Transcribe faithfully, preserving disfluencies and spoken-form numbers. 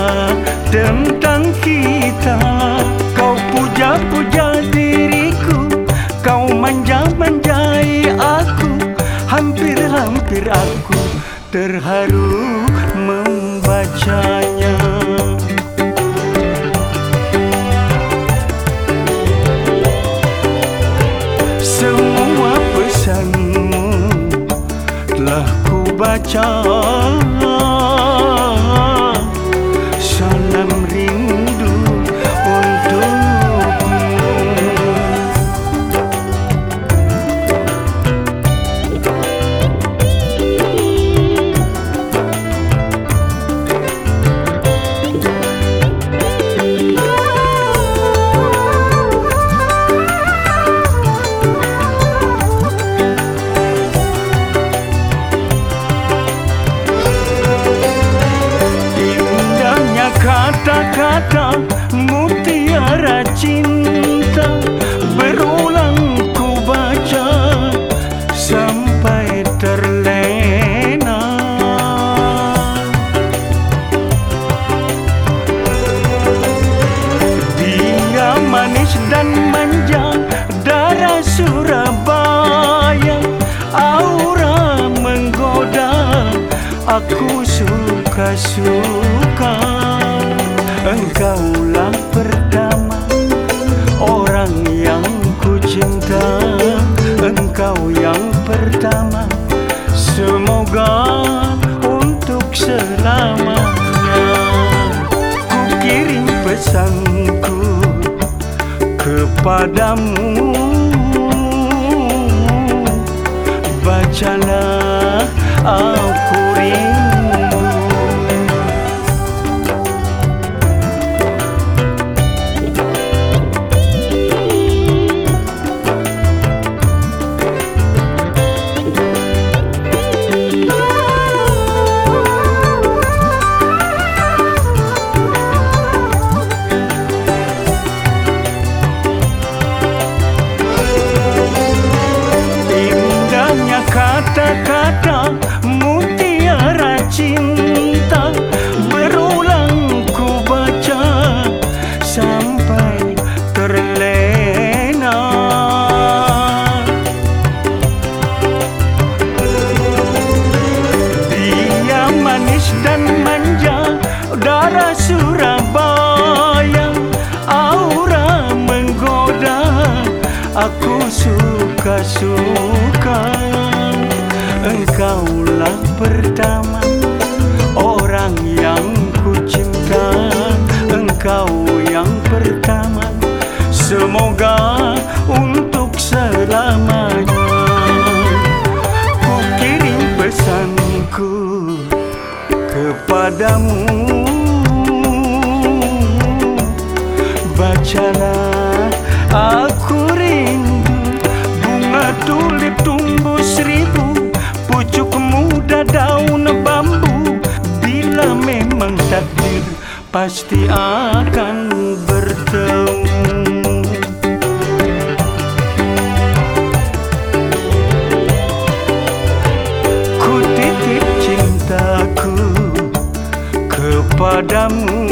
tentang kita. Kau puja-puja diriku, kau manja-manjai aku. Hampir-hampir aku terharu membacanya. Semua pesanmu telah ku baca. Salam rindu untukmu. Kata mutiara cinta berulang ku baca sampai terlena. Dia manis dan manja, darah Surabaya, aura menggoda, aku suka-suka. Engkaulah pertama orang yang ku cinta. Engkau yang pertama, semoga untuk selamanya. Ku kirim pesanku kepadamu, bacalah aku rindu. Kata-kata mutiara cinta berulang ku baca sampai terlena. Dia manis dan manja, darah Surabaya, aura menggoda, aku suka-suka. Engkaulah pertama orang yang ku cinta. Engkau yang pertama, semoga untuk selamanya. Ku kirim pesanku kepadamu, bacalah aku rindu. Bunga tulip tumbuh seribu, pucuk muda daun bambu. Bila memang takdir pasti akan bertemu. Ku titip cintaku kepadamu,